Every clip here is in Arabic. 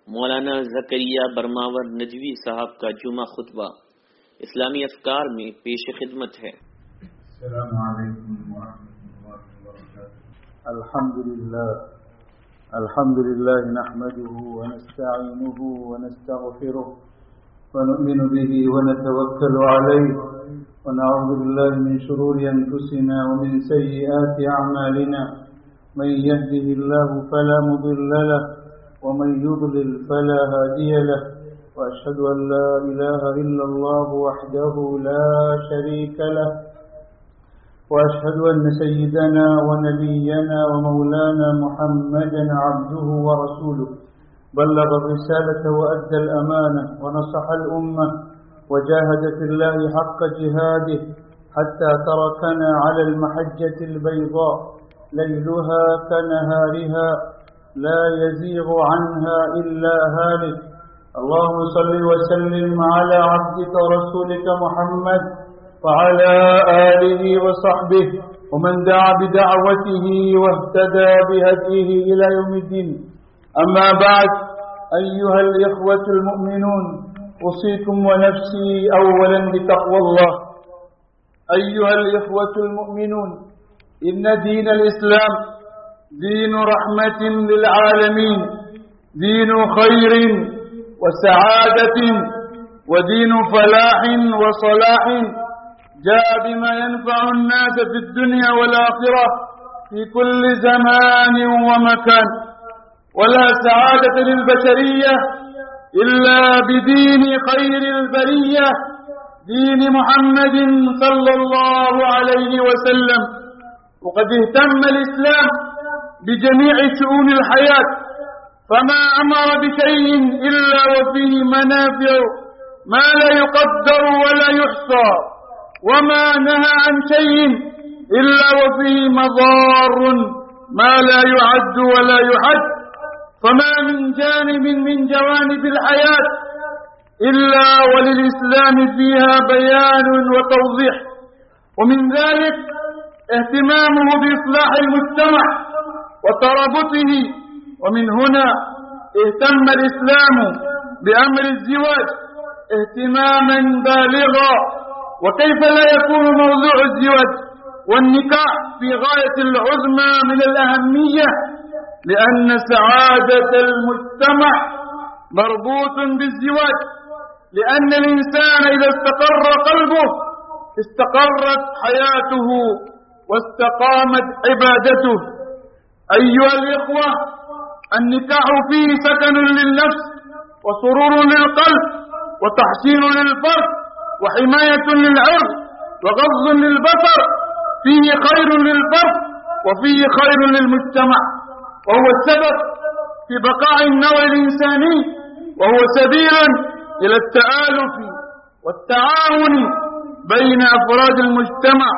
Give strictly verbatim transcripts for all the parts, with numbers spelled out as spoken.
मौलाना ज़करिया बरमावर नजवी साहब का जुमा खुतबा इस्लामी अफकार में पेश खिदमत है। अस्सलामु अलैकुम व रहमतुल्लाहि व बरकातुहू। अल्हम्दुलिल्लाह अल्हम्दुलिल्लाह नहमदुहु व नस्तईनुहु व नस्तगफिरुह व नु'मिनु बिही व नतवक्कलु अलैहि व नअूज़ु बिल्लाहि मिन शुरूरि अनफुसिना व मिन सय्यिआति अअमालिना मन यहदिहिल्लाहु फला मुदिल्ल लहु ومن يضلل فلا هادي له وأشهد أن لا إله إلا الله وحده لا شريك له وأشهد أن سيدنا ونبينا ومولانا محمدا عبده ورسوله بلغ الرسالة وأدى الأمانة ونصح الأمة وجاهد في الله حق جهاده حتى تركنا على المحجة البيضاء ليلها كنهارها لا يزيغ عنها إلا هالك. اللهم صل وسلم على عبدك ورسولك محمد وعلى آله وصحبه ومن دعا بدعوته واهتدى بهديه إلى يوم الدين. أما بعد، أيها الإخوة المؤمنون، أوصيكم ونفسي أولا بتقوى الله. أيها الإخوة المؤمنون، إن دين الإسلام دين رحمة للعالمين، دين خير وسعادة ودين فلاح وصلاح، جاء بما ينفع الناس في الدنيا والآخرة في كل زمان ومكان، ولا سعادة للبشرية إلا بدين خير البرية، دين محمد صلى الله عليه وسلم. وقد اهتم الإسلام بجميع شؤون الحياة، فما أمر بشيء إلا وفيه منافع ما لا يقدر ولا يحصى، وما نهى عن شيء إلا وفيه مضار ما لا يعد ولا يحد. فما من جانب من جوانب الحياة إلا وللإسلام فيها بيان وتوضيح، ومن ذلك اهتمامه بإصلاح المجتمع وترابطه. ومن هنا اهتم الإسلام بأمر الزواج اهتماما بالغا. وكيف لا يكون موضوع الزواج والنكاح في غاية العظمى من الأهمية، لأن سعادة المجتمع مربوط بالزواج، لأن الإنسان إذا استقر قلبه استقرت حياته واستقامت عبادته. أيها الإخوة، النكاح فيه سكن للنفس وسرور للقلب وتحسين للفرد وحماية للعرض وغض للبصر، فيه خير للفرد وفيه خير للمجتمع، وهو السبب في بقاء النوع الإنساني، وهو سبيل إلى التآلف والتعاون بين أفراد المجتمع،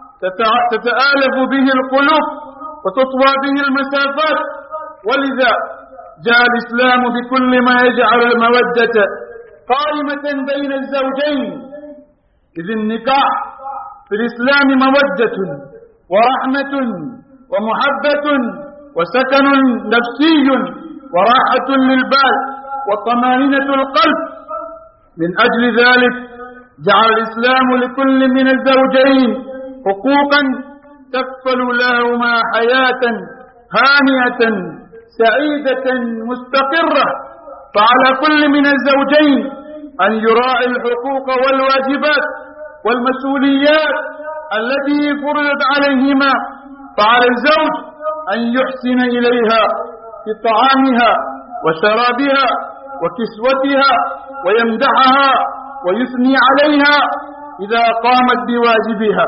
تتآلف به القلوب وتطوى به المسافات. ولذا جاء الإسلام بكل ما يجعل المودة قائمة بين الزوجين، إذ النكاح في الإسلام مودة ورحمة ومحبة وسكن نفسي وراحة للبال وطمأنينة القلب. من أجل ذلك جعل الإسلام لكل من الزوجين حقوقا تكفل لهما حياة هانئة سعيدة مستقرة. فعلى كل من الزوجين أن يراعي الحقوق والواجبات والمسؤوليات التي فرضت عليهما. فعلى الزوج أن يحسن إليها في طعامها وشرابها وكسوتها، ويمدحها ويثني عليها إذا قامت بواجبها،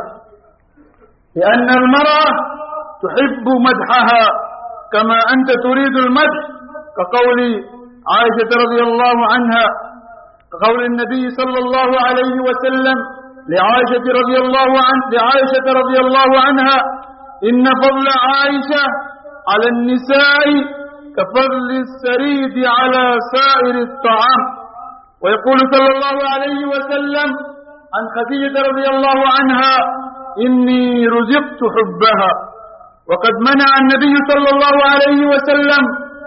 لأن المرأة تحب مدحها كما أنت تريد المدح، كقول عائشة رضي الله عنها، كقول النبي صلى الله عليه وسلم لعائشة رضي الله عنه لعائشة رضي الله عنها: إن فضل عائشة على النساء كفضل السريد على سائر الطعام. ويقول صلى الله عليه وسلم عن خديجة رضي الله عنها: إني رزقت حبها. وقد منع النبي صلى الله عليه وسلم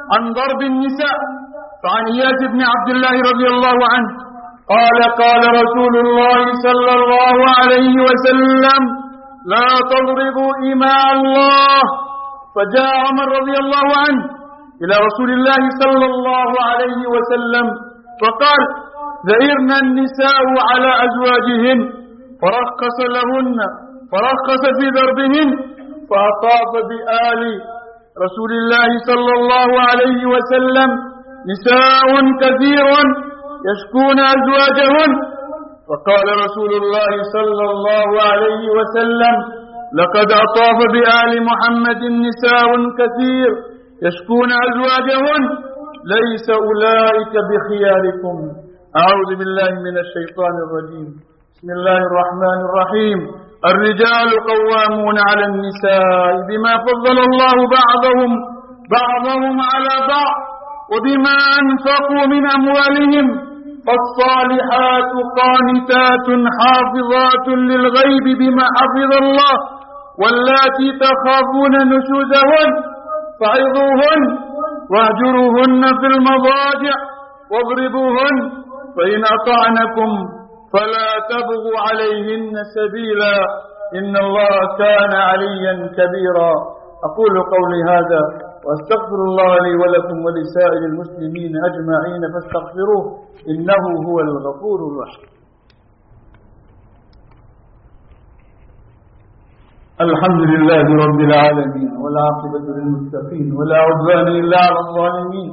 عن ضرب النساء. فعن إياس بن عبد الله رضي الله عنه قال قال رسول الله صلى الله عليه وسلم لا تضربوا إماء الله. فجاء عمر رضي الله عنه إلى رسول الله صلى الله عليه وسلم فقال ذئرنا النساء على أزواجهن، فرخص لهن فرخص في ضربهن، فأطاف بآل رسول الله صلى الله عليه وسلم نساء كثير يشكون أزواجهن. فقال رسول الله صلى الله عليه وسلم لقد أطاف بآل محمد نساء كثير يشكون أزواجهن، ليس أولئك بخياركم. أعوذ بالله من الشيطان الرجيم. بسم الله الرحمن الرحيم. الرجال قوامون على النساء بما فضل الله بعضهم بعضهم على بعض وبما أنفقوا من أموالهم. فالصالحات قانتات حافظات للغيب بما حفظ الله، واللاتي تخافون نشوزهن فعظوهن واهجروهن في المضاجع واضربوهن، فإن أطعنكم فلا تبغوا عليهن سبيلا، إن الله كان عليا كبيرا. أقول قولي هذا وأستغفر الله لي ولكم ولسائر المسلمين أجمعين فاستغفروه إنه هو الغفور الرحيم. الحمد لله رب العالمين، والعاقبة للمتقين، ولا عدوان إلا على الظالمين،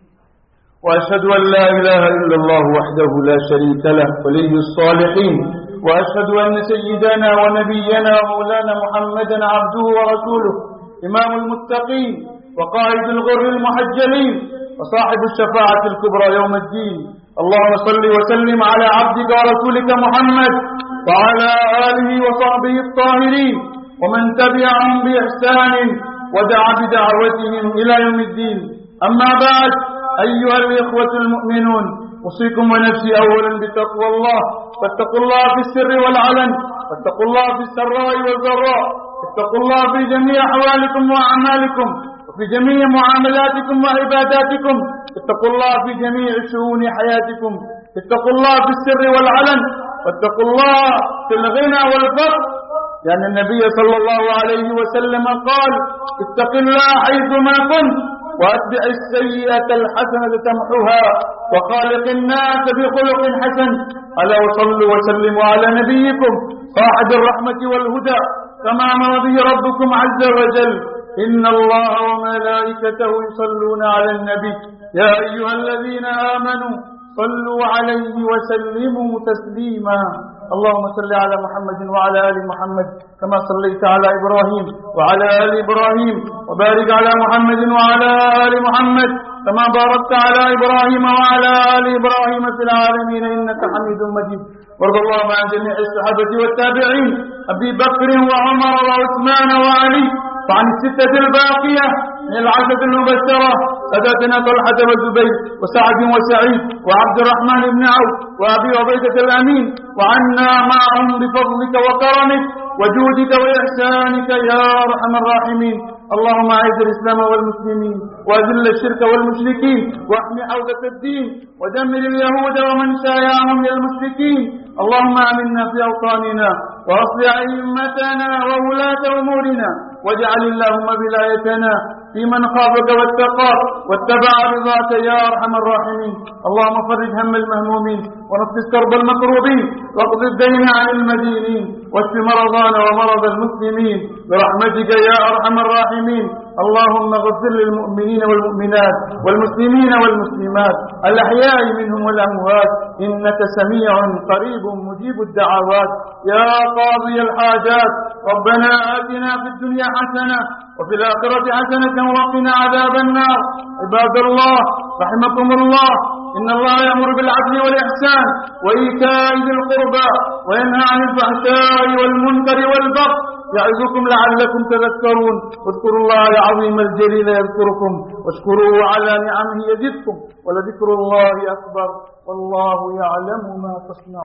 وأشهد أن لا إله إلا الله وحده لا شريك له ولي الصالحين، وأشهد أن سيدنا ونبينا ومولانا محمدا عبده ورسوله إمام المتقين وقائد الغر المحجلين وصاحب الشفاعة الكبرى يوم الدين. اللهم صل وسلم على عبدك ورسولك محمد وعلى آله وصحبه الطاهرين ومن تبعهم بإحسان ودعا بدعوتهم إلى يوم الدين. أما بعد، أيها الإخوة المؤمنون، أوصيكم ونفسي أولا بتقوى الله. فاتقوا الله في السر والعلن، فاتقوا الله في السراء والضراء، اتقوا الله في جميع أحوالكم وأعمالكم وفي جميع معاملاتكم وعباداتكم، اتقوا الله في جميع شؤون حياتكم، اتقوا الله في السر والعلن، واتقوا الله في الغنى والفقر، لأن النبي صلى الله عليه وسلم قال اتق الله حيثما كنت وأتبع السيئة الحسنة تمحها وخالق الناس بخلق حسن. ألا وصلوا وسلموا على نبيكم صاحب الرحمة والهدى كما أمر به ربكم عز وجل. إن الله وملائكته يصلون على النبي يا أيها الذين آمنوا صلوا عليه وسلموا تسليما. اللهم صل على محمد وعلى آل محمد كما صليت على إبراهيم وعلى آل إبراهيم، وبارك على محمد وعلى آل محمد كما باركت على إبراهيم وعلى آل إبراهيم في العالمين إنك حميد مجيد. وارض اللهم عن جميع الصحابة والتابعين أبي بكر وعمر وعثمان وعلي، وعن الستة الباقية من العشرة المبشرة سادتنا طلحة والزبير وسعد وسعيد وعبد الرحمن بن عوف وأبي عبيدة الأمين، وعنا معهم بفضلك وكرمك وجودك وإحسانك يا أرحم الراحمين. اللهم أعز الإسلام والمسلمين وأذل الشرك والمشركين واحم حوزة الدين ودمر اليهود ومن شايعهم للمشركين. اللهم آمنا في أوطاننا وأصلح أئمتنا وولاة أمورنا، واجعل اللهم ولايتنا في من خافك واتقاك واتبع رضاك يا أرحم الراحمين. اللهم فرج هم المهمومين ونفس كرب المكروبين واقض الدين عن المدينين واشف مرضانا ومرض المسلمين برحمتك يا أرحم الراحمين. اللهم اغفر للمؤمنين والمؤمنات والمسلمين والمسلمات الأحياء منهم والأموات إنك سميع قريب مجيب الدعوات يا قاضي الحاجات. ربنا آتنا في الدنيا حسنة وفي الآخرة حسنة وقنا عذاب النار. عباد الله رحمكم الله، إن الله يأمر بالعدل والإحسان وإيتاء ذي القربى وينهى عن الفحشاء والمنكر والبغي يعظكم لعلكم تذكرون. واذكروا الله العظيم الجليل يذكركم واشكروه على نعمه يزدكم ولذكر الله أكبر والله يعلم ما تصنعون.